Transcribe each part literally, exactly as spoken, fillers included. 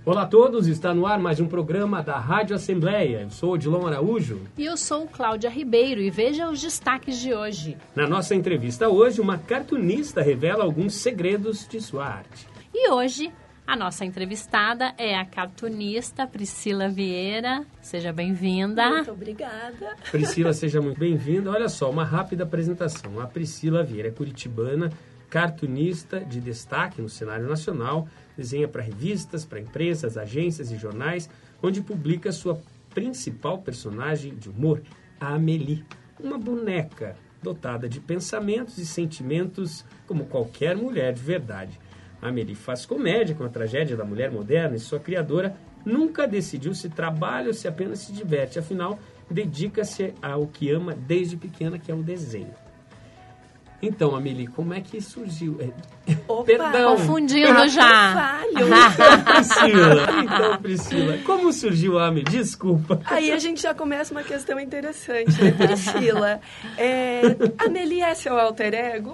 Olá a todos, está no ar mais um programa da Rádio Assembleia. Eu sou Odilon Araújo. E eu sou Cláudia Ribeiro e veja os destaques de hoje. Na nossa entrevista hoje, uma cartunista revela alguns segredos de sua arte. E hoje, a nossa entrevistada é a cartunista Priscila Vieira. Seja bem-vinda. Muito obrigada. Priscila, seja muito bem-vinda. Olha só, uma rápida apresentação. A Priscila Vieira é curitibana, cartunista de destaque no cenário nacional, desenha para revistas, para empresas, agências e jornais, onde publica sua principal personagem de humor, a Amélie, uma boneca dotada de pensamentos e sentimentos como qualquer mulher de verdade. A Amélie faz comédia com a tragédia da mulher moderna e sua criadora nunca decidiu se trabalha ou se apenas se diverte, afinal, dedica-se ao que ama desde pequena, que é o desenho. Então, Amélie, como é que surgiu? Opa, Perdão. Confundindo já. Falho. Priscila, então, Priscila, como surgiu a Amélie? Desculpa. Aí a gente já começa uma questão interessante, né, Priscila? É, Amélie é seu alter ego?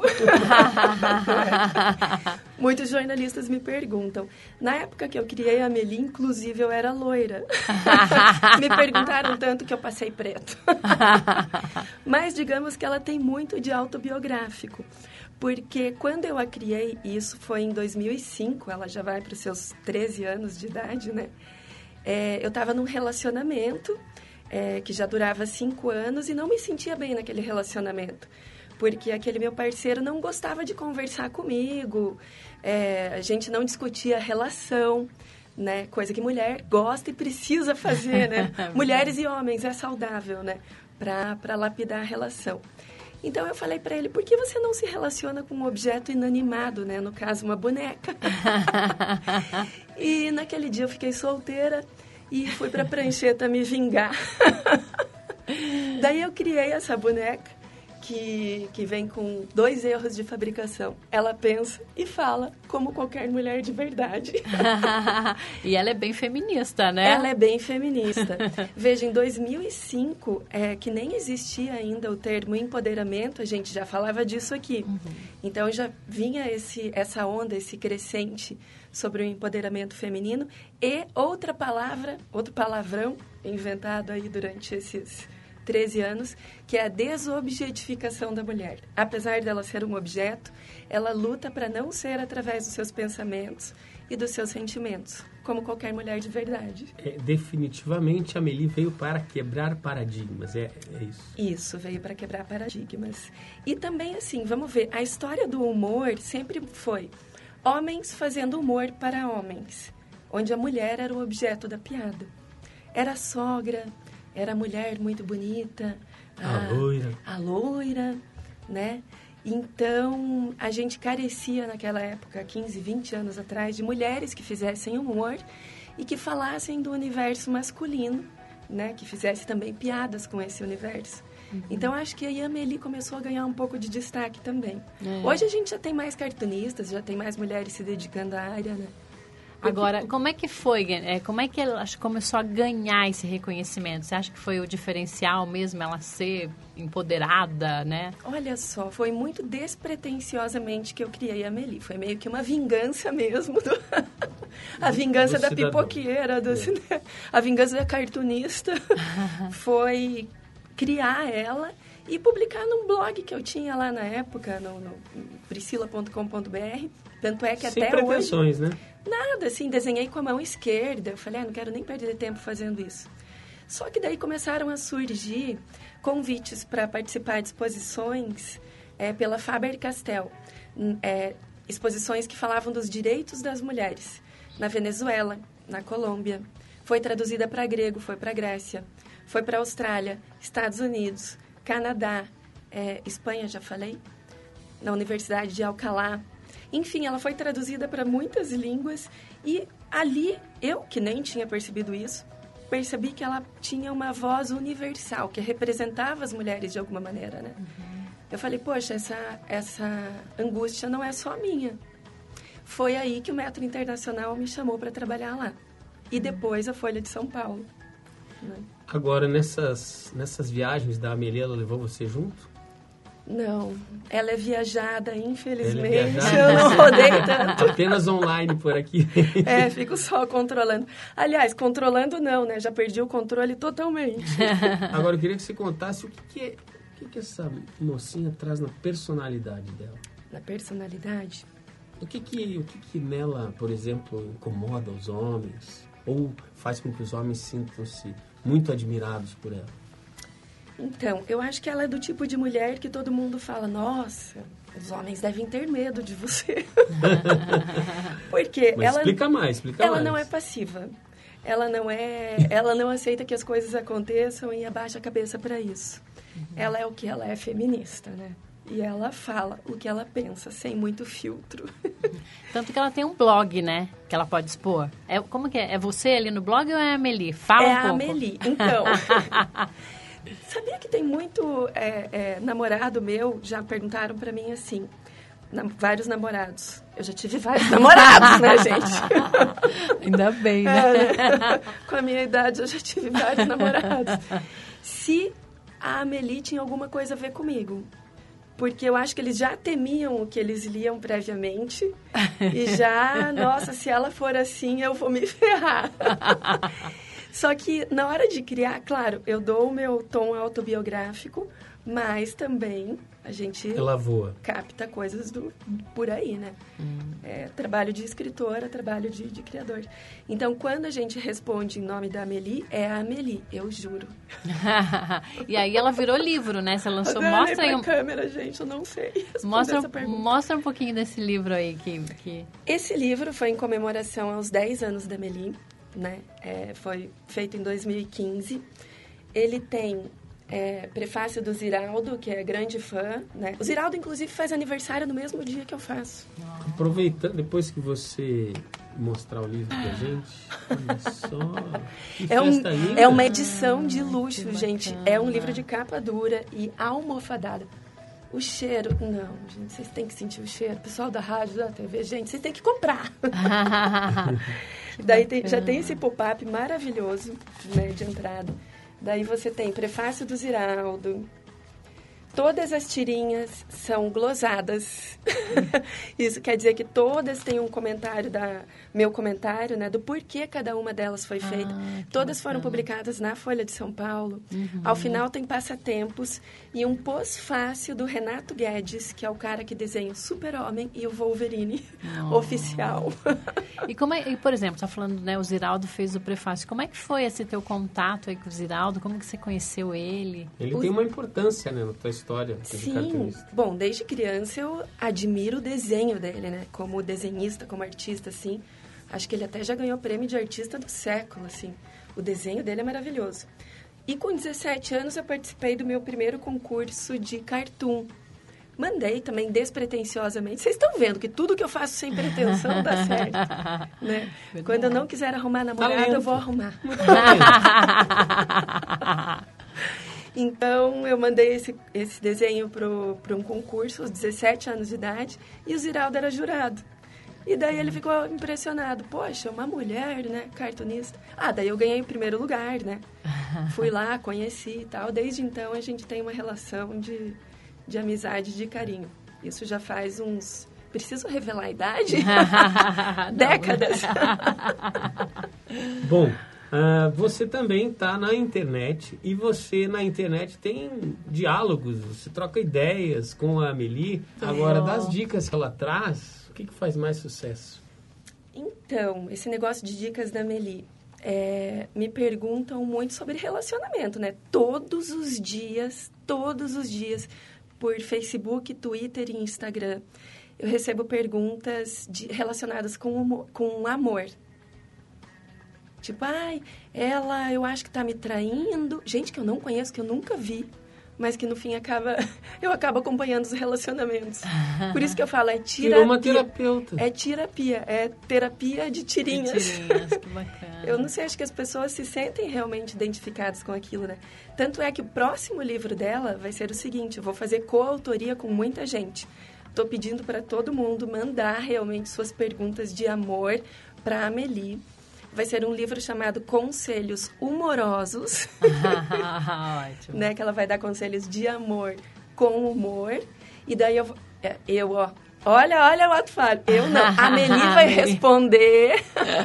Muitos jornalistas me perguntam. Na época que eu criei a Amélie, inclusive, eu era loira. Me perguntaram tanto que eu passei preto. Mas digamos que ela tem muito de autobiográfico. Porque quando eu a criei, isso foi em dois mil e cinco, ela já vai para os seus treze anos de idade, né? É, eu estava num relacionamento é, que já durava cinco anos e não me sentia bem naquele relacionamento. Porque aquele meu parceiro não gostava de conversar comigo, é, a gente não discutia a relação, né? Coisa que mulher gosta e precisa fazer, né? Mulheres e homens, é saudável, né? Para lapidar a relação. Então, eu falei para ele, por que você não se relaciona com um objeto inanimado, né? No caso, uma boneca. E naquele dia eu fiquei solteira e fui para a prancheta me vingar. Daí eu criei essa boneca que, que vem com dois erros de fabricação. Ela pensa e fala como qualquer mulher de verdade. E ela é bem feminista, né? Ela é bem feminista. Veja, em dois mil e cinco, é, que nem existia ainda o termo empoderamento, a gente já falava disso aqui. Uhum. Então, já vinha esse, essa onda, esse crescente sobre o empoderamento feminino. E outra palavra, outro palavrão inventado aí durante esses treze anos, que é a desobjetificação da mulher. Apesar dela ser um objeto, ela luta para não ser através dos seus pensamentos e dos seus sentimentos, como qualquer mulher de verdade. É, definitivamente, a Amélie veio para quebrar paradigmas, é, é isso? Isso, veio para quebrar paradigmas. E também, assim, vamos ver, a história do humor sempre foi homens fazendo humor para homens, onde a mulher era o objeto da piada. Era a sogra, era a mulher muito bonita. A, a loira. A loira, né? Então, a gente carecia naquela época, quinze, vinte anos atrás, de mulheres que fizessem humor e que falassem do universo masculino, né? Que fizessem também piadas com esse universo. Uhum. Então, acho que aí a Amélie começou a ganhar um pouco de destaque também. É. Hoje a gente já tem mais cartunistas, já tem mais mulheres se dedicando à área, né? Agora, como é que foi? Como é que ela começou a ganhar esse reconhecimento? Você acha que foi o diferencial mesmo, ela ser empoderada, né? Olha só, foi muito despretensiosamente que eu criei a Amélie. Foi meio que uma vingança mesmo. Do... a vingança da pipoqueira, do... é. A vingança da cartunista. Foi criar ela e publicar num blog que eu tinha lá na época, no, no priscila ponto com ponto b r. Tanto é que Sem até pretensões, hoje... né? Nada, assim, desenhei com a mão esquerda. Eu falei, ah, não quero nem perder tempo fazendo isso. Só que daí começaram a surgir convites para participar de exposições é, pela Faber-Castell. É, exposições que falavam dos direitos das mulheres. Na Venezuela, na Colômbia. Foi traduzida para grego, foi para Grécia. Foi para Austrália, Estados Unidos, Canadá, é, Espanha, já falei. Na Universidade de Alcalá. Enfim, ela foi traduzida para muitas línguas e ali, eu que nem tinha percebido isso, percebi que ela tinha uma voz universal, que representava as mulheres de alguma maneira, né? Uhum. Eu falei, poxa, essa, essa angústia não é só minha. Foi aí que o Metro Internacional me chamou para trabalhar lá. E depois a Folha de São Paulo. Né? Agora, nessas, nessas viagens da Amélie, ela levou você junto? Não, ela é viajada, infelizmente, Ela é viajada. eu não rodei tanto. Apenas online por aqui. É, fico só controlando. Aliás, controlando não, né? Já perdi o controle totalmente. Agora, eu queria que você contasse o que, que, é, o que, que essa mocinha traz na personalidade dela. Na personalidade? O que que, o que que nela, por exemplo, incomoda os homens? Ou faz com que os homens sintam-se muito admirados por ela? Então, eu acho que ela é do tipo de mulher que todo mundo fala, nossa, os homens devem ter medo de você. Porque Mas ela, explica mais, explica ela mais. não é passiva. Ela não é, ela não aceita que as coisas aconteçam e abaixa a cabeça para isso. Uhum. Ela é o que ela é, feminista, né? E ela fala o que ela pensa, sem muito filtro. Tanto que ela tem um blog, né? Que ela pode expor. É, como que é? É você ali no blog ou é a Amélie? Fala é um pouco. É a Amélie. Então, sabia que tem muito é, é, namorado meu, já perguntaram pra mim assim, na, vários namorados. Eu já tive vários namorados, né, gente? Ainda bem, né? É, né? Com a minha idade, eu já tive vários namorados. Se a Amélie tinha alguma coisa a ver comigo. Porque eu acho que eles já temiam o que eles liam previamente. E já, nossa, se ela for assim, eu vou me ferrar. Só que na hora de criar, claro, eu dou o meu tom autobiográfico, mas também a gente ela voa. Capta coisas do, por aí, né? Hum. É, trabalho de escritora, trabalho de, de criador. Então, quando a gente responde em nome da Amélie, é a Amélie, eu juro. E aí ela virou livro, né? Você lançou, eu mostra aí pra um... câmera, gente, eu não sei mostra, essa pergunta. Mostra um pouquinho desse livro aí. Que, que... Esse livro foi em comemoração aos dez anos da Amélie, né? É, foi feito em dois mil e quinze. Ele tem é, prefácio do Ziraldo, que é grande fã, né? O Ziraldo, inclusive, faz aniversário no mesmo dia que eu faço. Aproveitando, depois que você mostrar o livro pra gente, olha só, que é, um, festa linda. É uma edição de luxo, gente. É um livro de capa dura e almofadada. O cheiro, não, gente, vocês têm que sentir o cheiro. Pessoal da rádio, da T V, gente, vocês têm que comprar. Daí tem, já tem esse pop-up maravilhoso, né, de entrada. Daí você tem prefácio do Ziraldo. Todas as tirinhas são glosadas. Isso quer dizer que todas têm um comentário, da meu comentário, né, do porquê cada uma delas foi feita. Ah, todas bacana. Foram publicadas na Folha de São Paulo. Uhum. Ao final tem passatempos e um pós-fácil do Renato Guedes, que é o cara que desenha o Super-Homem e o Wolverine oh. oficial. E como é, e, por exemplo, você está falando, né, o Ziraldo fez o prefácio. Como é que foi esse teu contato aí com o Ziraldo? Como que você conheceu ele? Ele o... tem uma importância, né, na tua história. Sim, bom, desde criança eu admiro o desenho dele, né? Como desenhista, como artista, assim. Acho que ele até já ganhou prêmio de artista do século, assim. O desenho dele é maravilhoso. E com dezessete anos eu participei do meu primeiro concurso de cartoon. Mandei também despretensiosamente. Vocês estão vendo que tudo que eu faço sem pretensão dá certo, né? Quando eu não quiser arrumar namorado, Talento. Eu vou arrumar. Então, eu mandei esse, esse desenho para um concurso aos dezessete anos de idade e o Ziraldo era jurado. E daí ele ficou impressionado. Poxa, uma mulher, né, cartunista. Ah, daí eu ganhei o primeiro lugar, né? Fui lá, conheci e tal. Desde então, a gente tem uma relação de, de amizade, de carinho. Isso já faz uns... Preciso revelar a idade? Décadas. Bom... Uh, você também está na internet e você na internet tem diálogos, você troca ideias com a Amélie. Agora, das dicas que ela traz, o que, que faz mais sucesso? Então, esse negócio de dicas da Amélie, é, me perguntam muito sobre relacionamento, né? Todos os dias, todos os dias, por Facebook, Twitter e Instagram, eu recebo perguntas de, relacionadas com, com amor. Tipo, ai, ela, eu acho que tá me traindo. Gente que eu não conheço, que eu nunca vi. Mas que no fim acaba... Eu acabo acompanhando os relacionamentos. Por isso que eu falo, é terapia. Virou uma terapeuta. É terapia. É terapia de tirinhas. De tirinhas, que bacana. Eu não sei, acho que as pessoas se sentem realmente identificadas com aquilo, né? Tanto é que o próximo livro dela vai ser o seguinte. Eu vou fazer coautoria com muita gente. Tô pedindo para todo mundo mandar realmente suas perguntas de amor para Amélie. Vai ser um livro chamado Conselhos Humorosos. Ótimo. Né, que ela vai dar conselhos de amor com humor. E daí eu, eu ó, olha, olha o ato falho. Eu não. A Meli vai responder.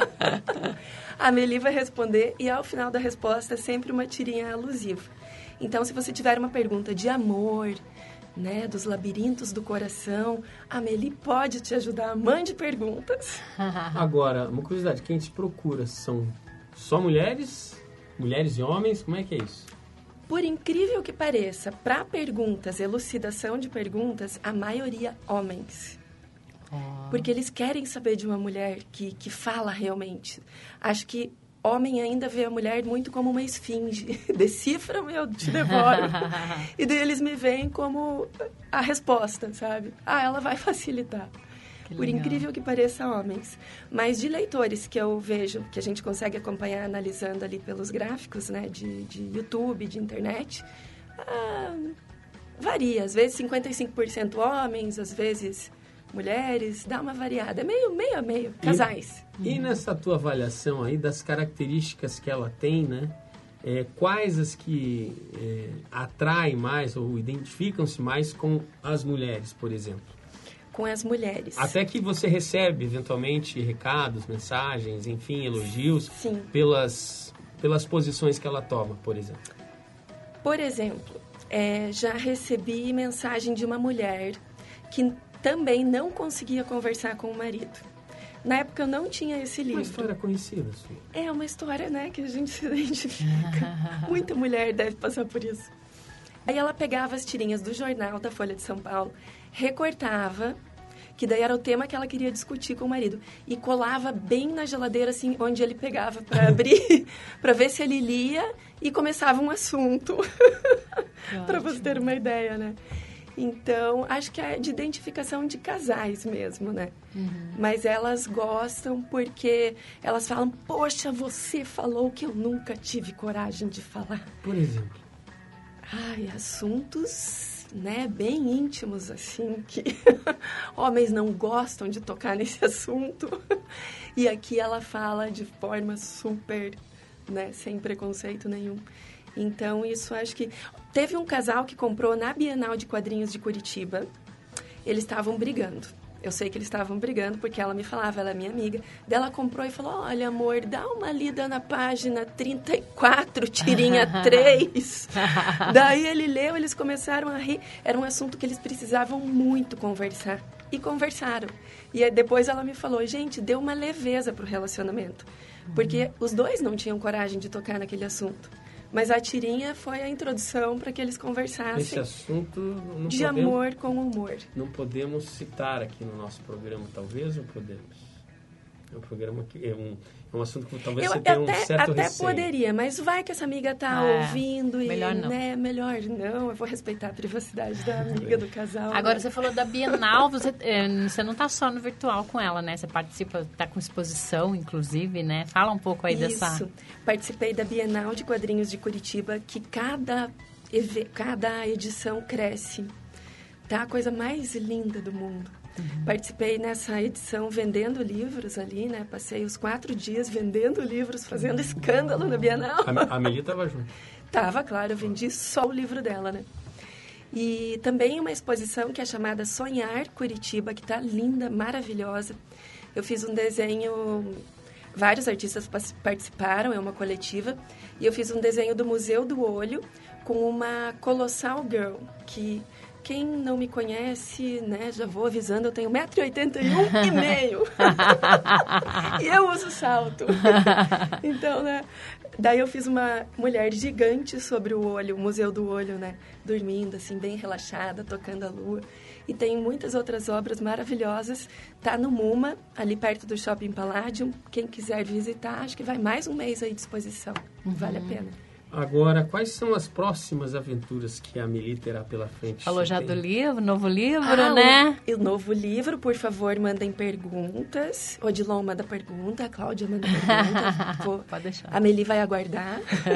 A Meli vai responder e ao final da resposta é sempre uma tirinha alusiva. Então, se você tiver uma pergunta de amor, né, dos labirintos do coração, a Meli pode te ajudar. Mande perguntas. Agora, uma curiosidade, quem te procura são só mulheres? Mulheres e homens? Como é que é isso? Por incrível que pareça, para perguntas, elucidação de perguntas, a maioria homens. Oh. Porque eles querem saber de uma mulher que, que fala realmente. Acho que homem ainda vê a mulher muito como uma esfinge. Decifra-me, eu te devoro. E daí eles me veem como a resposta, sabe? Ah, ela vai facilitar. Que Por legal. Incrível que pareça, homens. Mas de leitores que eu vejo, que a gente consegue acompanhar analisando ali pelos gráficos, né? De, de YouTube, de internet, ah, varia. Às vezes cinquenta e cinco por cento homens, às vezes mulheres, dá uma variada. É meio, meio a meio, casais. E, e nessa tua avaliação aí das características que ela tem, né? É, quais as que é, atraem mais ou identificam-se mais com as mulheres, por exemplo? Com as mulheres. Até que você recebe, eventualmente, recados, mensagens, enfim, elogios Sim. pelas, pelas posições que ela toma, por exemplo. Por exemplo, é, já recebi mensagem de uma mulher que também não conseguia conversar com o marido. Na época eu não tinha esse livro. Uma história conhecida, sua. É uma história, né, que a gente se identifica. Muita mulher deve passar por isso. Aí ela pegava as tirinhas do jornal da Folha de São Paulo, recortava, que daí era o tema que ela queria discutir com o marido, e colava bem na geladeira, assim, onde ele pegava para abrir, para ver se ele lia, e começava um assunto. Para você ter uma ideia, né? Então, acho que é de identificação de casais mesmo, né? Uhum. Mas elas gostam porque elas falam, poxa, você falou que eu nunca tive coragem de falar. Por exemplo? Ai, assuntos, né, bem íntimos, assim, que homens não gostam de tocar nesse assunto. E aqui ela fala de forma super, né, sem preconceito nenhum. Então, isso acho que... Teve um casal que comprou na Bienal de Quadrinhos de Curitiba. Eles estavam brigando. Eu sei que eles estavam brigando porque ela me falava, ela é minha amiga. Daí ela comprou e falou, olha, amor, dá uma lida na página trinta e quatro, tirinha três. Daí ele leu, eles começaram a rir. Era um assunto que eles precisavam muito conversar. E conversaram. E depois ela me falou, gente, deu uma leveza pro relacionamento. Porque os dois não tinham coragem de tocar naquele assunto. Mas a tirinha foi a introdução para que eles conversassem. Esse assunto não de podemos, amor com humor. Não podemos citar aqui no nosso programa, talvez, ou podemos? É um programa que é um, é um assunto que talvez eu, você tenha até, um certo até receio. Poderia, mas vai que essa amiga tá é, ouvindo e melhor não. né, melhor não. Eu vou respeitar a privacidade da amiga do casal. Agora, né? você falou da Bienal, você, você não tá só no virtual com ela, né? Você participa, tá com exposição, inclusive, né? Fala um pouco aí Isso. dessa... Isso, participei da Bienal de Quadrinhos de Curitiba, que cada, cada edição cresce. Tá a coisa mais linda do mundo. Uhum. Participei nessa edição vendendo livros ali, né? Passei os quatro dias vendendo livros, fazendo escândalo na Bienal. A, a Meli estava junto. Tava, claro, eu vendi só o livro dela, né? E também uma exposição que é chamada Sonhar Curitiba, que tá linda, maravilhosa. Eu fiz um desenho, vários artistas participaram, é uma coletiva, e eu fiz um desenho do Museu do Olho com uma Colossal Girl, que... Quem não me conhece, né, já vou avisando, eu tenho um metro e oitenta e um e meio. E eu uso salto. Então, né, daí eu fiz uma mulher gigante sobre o olho, o Museu do Olho, né, dormindo, assim, bem relaxada, tocando a lua. E tem muitas outras obras maravilhosas. Tá no MUMA, ali perto do Shopping Palladium. Quem quiser visitar, acho que vai mais um mês aí de exposição. Uhum. Vale a pena. Agora, quais são as próximas aventuras que a Meli terá pela frente? Falou já tem? Do livro, novo livro, ah, né? O, o novo livro, por favor, mandem perguntas. O Odilon manda pergunta, a Cláudia manda pergunta. Vou, Pode deixar. A Meli vai aguardar.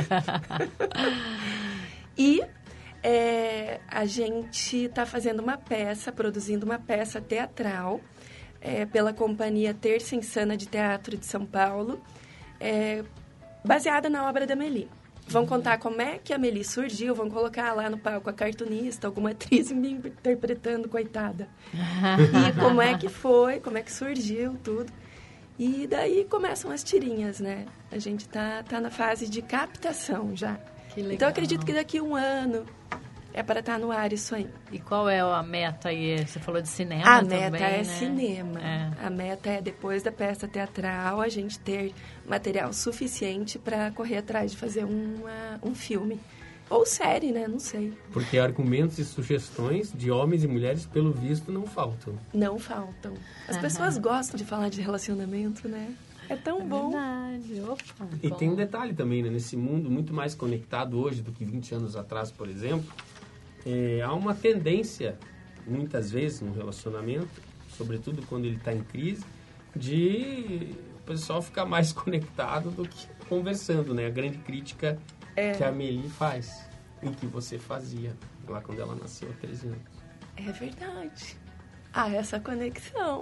E é, a gente está fazendo uma peça, produzindo uma peça teatral é, pela Companhia Terça Insana de Teatro de São Paulo, é, baseada na obra da Meli. Vão contar como é que a Amélie surgiu, vão colocar lá no palco a cartunista, alguma atriz me interpretando, coitada. E como é que foi, como é que surgiu, tudo. E daí começam as tirinhas, né? A gente tá, tá na fase de captação já. Que legal. Então, eu acredito que daqui a um ano é para estar no ar isso aí. E qual é a meta aí? Você falou de cinema a também, meta é né? cinema. É. A meta é, depois da peça teatral, a gente ter material suficiente para correr atrás de fazer uma, um filme. Ou série, né? Não sei. Porque argumentos e sugestões de homens e mulheres, pelo visto, não faltam. Não faltam. As Aham. pessoas gostam de falar de relacionamento, né? É tão É bom. verdade. Opa, E bom. tem um detalhe também, né? Nesse mundo muito mais conectado hoje do que vinte anos atrás, por exemplo, é, há uma tendência, muitas vezes, no relacionamento, sobretudo quando ele está em crise, de o pessoal ficar mais conectado do que conversando, né? A grande crítica É. que a Amélie faz, e que você fazia lá quando ela nasceu há treze anos. É verdade. Ah, essa conexão.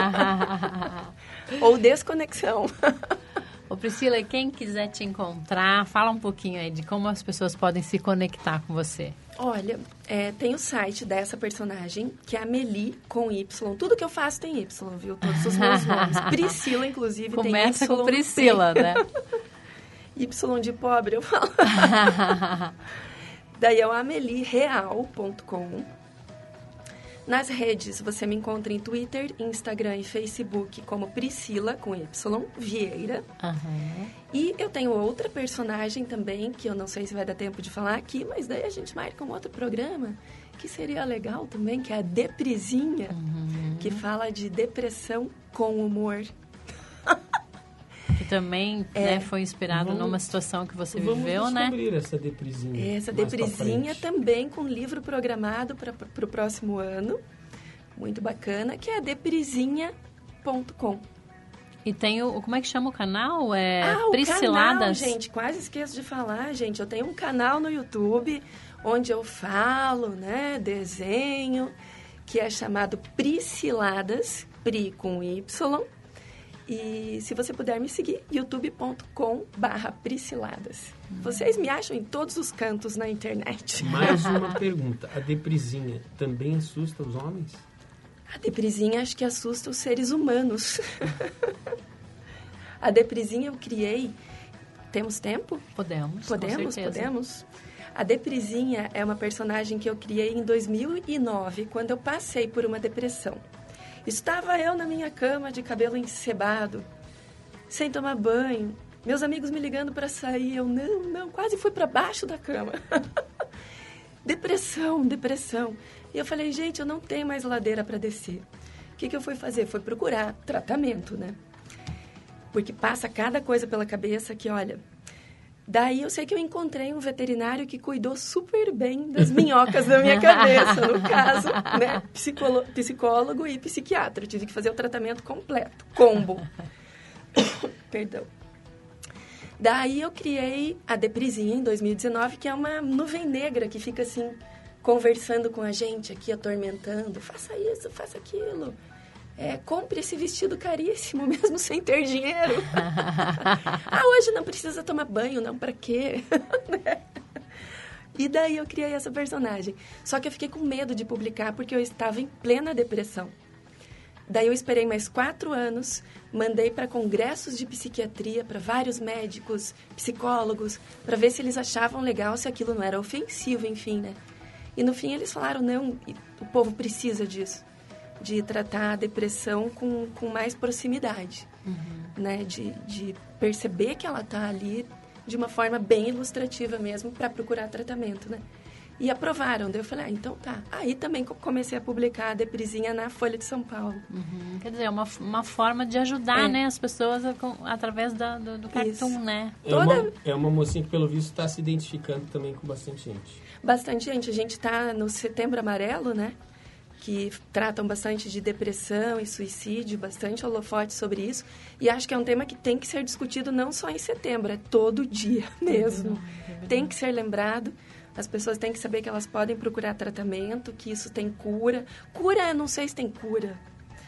Ou desconexão. Ô Priscila, quem quiser te encontrar, fala um pouquinho aí de como as pessoas podem se conectar com você. Olha, é, tem o site dessa personagem, que é a Amélie com Y. Tudo que eu faço tem Y, viu? Todos os meus nomes. Priscila, inclusive, Começa tem Y. com Priscila, né? Y de pobre, eu falo. Daí é o amelie real ponto com. Nas redes, você me encontra em Twitter, Instagram e Facebook como Priscila, com Y, Vieira. Uhum. E eu tenho outra personagem também, que eu não sei se vai dar tempo de falar aqui, mas daí a gente marca um outro programa, que seria legal também, que é a Deprisinha, Uhum. que fala de depressão com humor. Que também É. né, foi inspirado Vamos- numa situação que você Vamos viveu, né? descobrir essa deprisinha. Essa mais pra Deprisinha frente. também com livro programado para o próximo ano. Muito bacana, que é deprisinha ponto com. E tem o... Como é que chama o canal? É Ah, o canal, Prisciladas? gente, quase esqueço de falar, gente. Eu tenho um canal no YouTube onde eu falo, né, desenho, que é chamado Prisciladas, Pri com Y. E se você puder me seguir, youtube ponto com barra Prisciladas. Vocês me acham em todos os cantos na internet. Mais uma pergunta. A deprisinha também assusta os homens? A deprisinha acho que assusta os seres humanos. A deprisinha eu criei... Temos tempo? Podemos, Podemos? com certeza. Podemos? A Deprisinha é uma personagem que eu criei em dois mil e nove, quando eu passei por uma depressão. Estava eu na minha cama, de cabelo encebado, sem tomar banho. Meus amigos me ligando para sair. Eu, não, não, quase fui para baixo da cama. Depressão, depressão. E eu falei, gente, eu não tenho mais ladeira para descer. O que, que eu fui fazer? Foi procurar tratamento, né? Porque passa cada coisa pela cabeça que, olha... Daí eu sei que eu encontrei um veterinário que cuidou super bem das minhocas da minha cabeça, no caso, né? Psicolo- psicólogo e psiquiatra. Eu tive que fazer o tratamento completo, combo. Perdão. Daí eu criei a Deprisinha em dois mil e dezenove, que é uma nuvem negra que fica assim, conversando com a gente aqui, atormentando. Faça isso, faça aquilo. É, compre esse vestido caríssimo, mesmo sem ter dinheiro. Ah, hoje não precisa tomar banho, não, pra quê? E daí eu criei essa personagem. Só que eu fiquei com medo de publicar, porque eu estava em plena depressão. Daí eu esperei mais quatro anos, mandei para congressos de psiquiatria, para vários médicos, psicólogos, para ver se eles achavam legal, se aquilo não era ofensivo, enfim, né? E no fim eles falaram, não, o povo precisa disso. De tratar a depressão com, com mais proximidade, uhum. né? De, de perceber que ela está ali de uma forma bem ilustrativa mesmo para procurar tratamento, né? E aprovaram. Daí eu falei, ah, então tá. Aí também comecei a publicar a Deprisinha na Folha de São Paulo. Uhum. Quer dizer, é uma, uma forma de ajudar, É. né, as pessoas a, com, através da, do, do cartoon, Isso. né? É, Toda- uma, é uma mocinha que, pelo visto, está se identificando também com bastante gente. Bastante gente. A gente está no Setembro Amarelo, né? Que tratam bastante de depressão e suicídio, bastante holofote sobre isso. E acho que é um tema que tem que ser discutido não só em setembro, é todo dia mesmo. Tem que ser lembrado. As pessoas têm que saber que elas podem procurar tratamento, que isso tem cura. Cura, eu não sei se tem cura,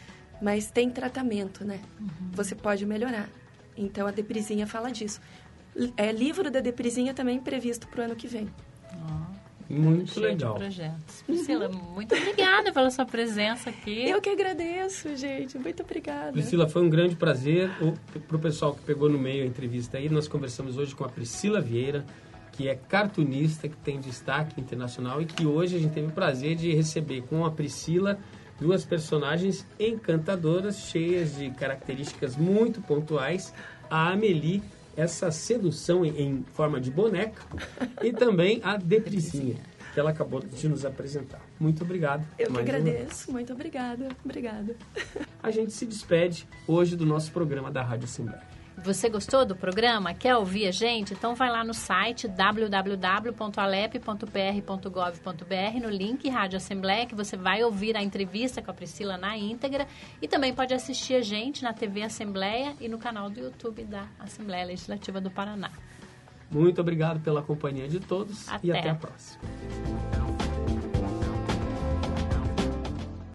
mas tem tratamento, né? Uhum. Você pode melhorar. Então, a Deprisinha fala disso. é, livro da Deprisinha também previsto para o ano que vem. Muito Cheio legal. De projetos. Priscila, muito obrigada pela sua presença aqui. Eu que agradeço, gente. Muito obrigada. Priscila, foi um grande prazer. Para o pessoal que pegou no meio a entrevista aí, nós conversamos hoje com a Priscila Vieira, que é cartunista, que tem destaque internacional e que hoje a gente teve o prazer de receber com a Priscila duas personagens encantadoras, cheias de características muito pontuais. A Amélie, essa sedução em, em forma de boneca, e também a Deprisinha, que ela acabou de nos apresentar. Muito obrigado. Eu que agradeço. Muito obrigada. Obrigada. A gente se despede hoje do nosso programa da Rádio Assembleia. Você gostou do programa? Quer ouvir a gente? Então vai lá no site w w w ponto alep ponto p r ponto gov ponto b r, no link Rádio Assembleia, que você vai ouvir a entrevista com a Priscila na íntegra, e também pode assistir a gente na T V Assembleia e no canal do YouTube da Assembleia Legislativa do Paraná. Muito obrigado pela companhia de todos Até. E até a próxima.